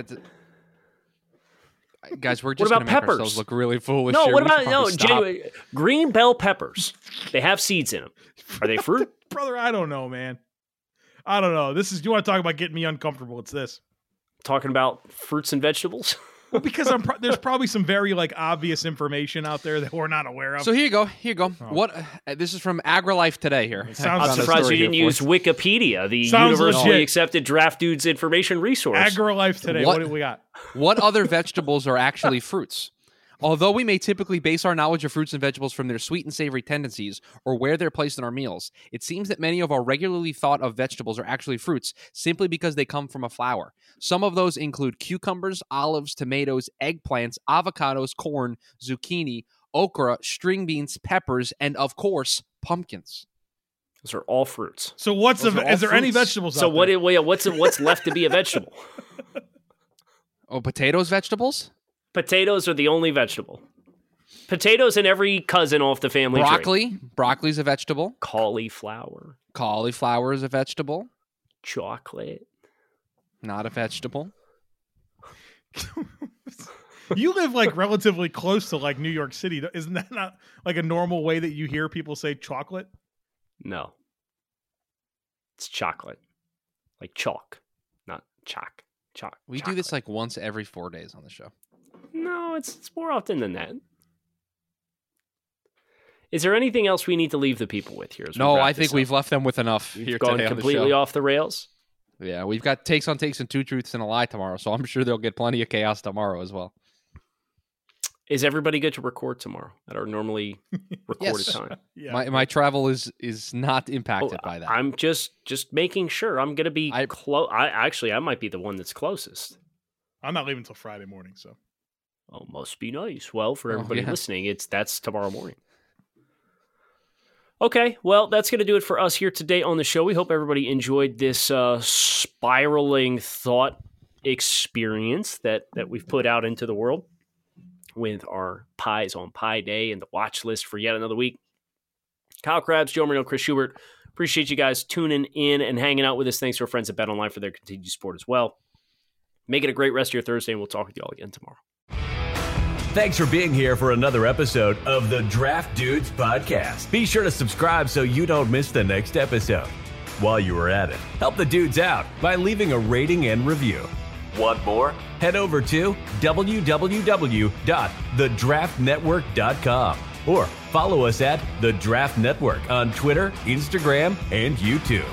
Guys, we're just what going about to make peppers? ourselves look really foolish. No, here. what We should about probably stop. genuine green bell peppers? They have seeds in them. Are they fruit? Brother, I don't know, man. I don't know. You want to talk about getting me uncomfortable? It's this. Talking about fruits and vegetables? Well, because there's probably some very like obvious information out there that we're not aware of. So here you go. What? This is from AgriLife Today here. Sounds I'm surprised you didn't use Wikipedia, the universally legit. accepted Draft Dudes information resource. AgriLife Today. What do we got? What other vegetables are actually fruits? Although we may typically base our knowledge of fruits and vegetables from their sweet and savory tendencies or where they're placed in our meals, it seems that many of our regularly thought of vegetables are actually fruits simply because they come from a flower. Some of those include cucumbers, olives, tomatoes, eggplants, avocados, corn, zucchini, okra, string beans, peppers, and of course, pumpkins. Those are all fruits. So is there any vegetables So out there? what's left to be a vegetable? Oh, potatoes, vegetables? Potatoes are the only vegetable. Potatoes and every cousin off the family tree. Broccoli. Broccoli's a vegetable. Cauliflower. Cauliflower is a vegetable. Chocolate. Not a vegetable. You live like relatively close to like New York City. Isn't that not like a normal way that you hear people say chocolate? No. It's chocolate. Like chalk, not chalk. We do this like once every 4 days on the show. No, it's more often than that. Is there anything else we need to leave the people with here? No, I think we've left them with enough here gone today on completely the show. off the rails. Yeah, we've got takes on takes and two truths and a lie tomorrow, so I'm sure they'll get plenty of chaos tomorrow as well. Is everybody good to record tomorrow at our normally recorded Yes. time? Yeah. My travel is not impacted by that. I'm just making sure. I'm going to be close. I might be the one that's closest. I'm not leaving until Friday morning, so. Oh, must be nice. Well, for everybody listening, that's tomorrow morning. Okay, well, that's going to do it for us here today on the show. We hope everybody enjoyed this spiraling thought experience that we've put out into the world with our pies on Pie Day and the watch list for yet another week. Kyle Krabs, Joe Marino, Chris Schubert. Appreciate you guys tuning in and hanging out with us. Thanks to our friends at BetOnline for their continued support as well. Make it a great rest of your Thursday, and we'll talk with you all again tomorrow. Thanks for being here for another episode of the Draft Dudes Podcast. Be sure to subscribe so you don't miss the next episode. While you are at it, help the dudes out by leaving a rating and review. Want more? Head over to www.thedraftnetwork.com or follow us at The Draft Network on Twitter, Instagram, and YouTube.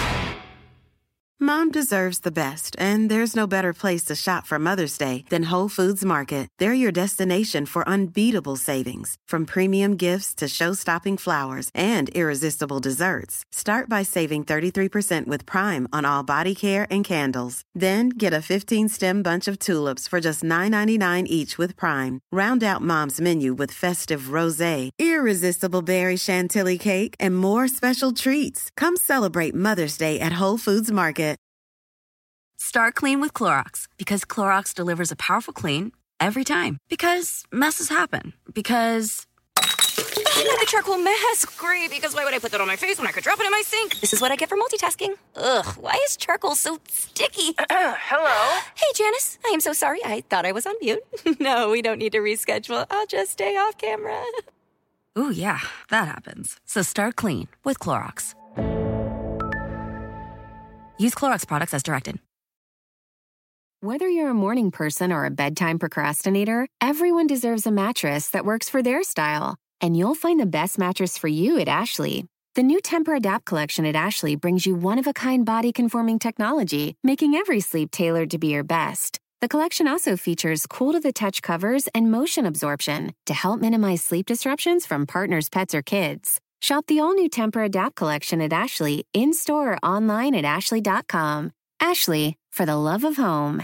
Mom deserves the best, and there's no better place to shop for Mother's Day than Whole Foods Market. They're your destination for unbeatable savings, from premium gifts to show-stopping flowers and irresistible desserts. Start by saving 33% with Prime on all body care and candles. Then get a 15-stem bunch of tulips for just $9.99 each with Prime. Round out Mom's menu with festive rosé, irresistible berry chantilly cake, and more special treats. Come celebrate Mother's Day at Whole Foods Market. Start clean with Clorox, because Clorox delivers a powerful clean every time. Because messes happen. Because the charcoal mask. Great, because why would I put that on my face when I could drop it in my sink? This is what I get for multitasking. Ugh, why is charcoal so sticky? Hello? Hey, Janice. I am so sorry. I thought I was on mute. No, we don't need to reschedule. I'll just stay off camera. Ooh, yeah, that happens. So start clean with Clorox. Use Clorox products as directed. Whether you're a morning person or a bedtime procrastinator, everyone deserves a mattress that works for their style. And you'll find the best mattress for you at Ashley. The new Tempur-Adapt collection at Ashley brings you one-of-a-kind body-conforming technology, making every sleep tailored to be your best. The collection also features cool-to-the-touch covers and motion absorption to help minimize sleep disruptions from partners, pets, or kids. Shop the all-new Tempur-Adapt collection at Ashley, in-store or online at ashley.com. Ashley, for the love of home.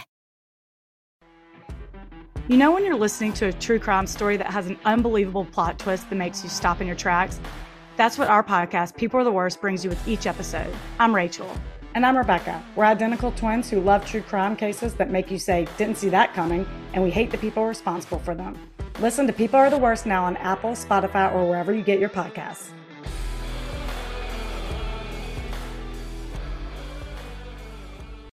You know when you're listening to a true crime story that has an unbelievable plot twist that makes you stop in your tracks? That's what our podcast, People Are the Worst, brings you with each episode. I'm Rachel. And I'm Rebecca. We're identical twins who love true crime cases that make you say, didn't see that coming, and we hate the people responsible for them. Listen to People Are the Worst now on Apple, Spotify, or wherever you get your podcasts.